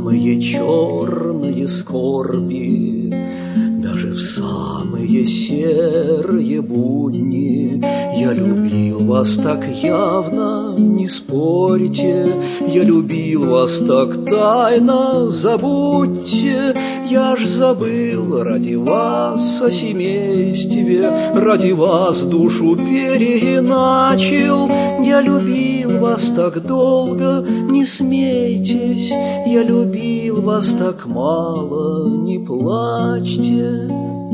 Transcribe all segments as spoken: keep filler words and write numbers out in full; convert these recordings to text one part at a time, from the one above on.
самые черные скорби, даже в самые серые будни. Я любил вас так явно, не спорьте, я любил вас так тайно, забудьте. Я ж забыл ради вас о семействе, ради вас душу переиначил. Я любил вас так долго, не смейтесь, я любил вас так мало, не плачьте.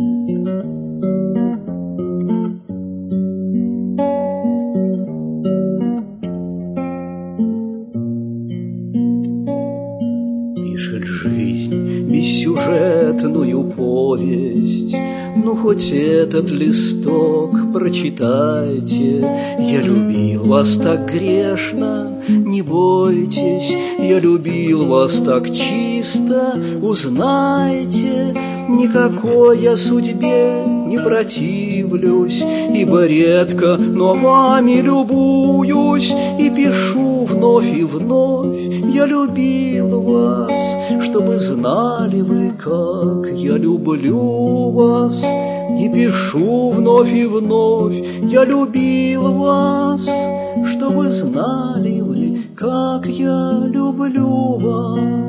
Пишет жизнь бессюжетную повесть, ну хоть этот листок прочитайте. Я любил вас так грешно, не бойтесь, я любил вас так чисто, узнайте. Никакой я судьбе не противлюсь, ибо редко, но вами любуюсь, и пишу вновь и вновь: я любил вас, чтобы знали вы, как я люблю вас. И пишу вновь и вновь: я любил вас, чтобы знали вы, как я люблю вас.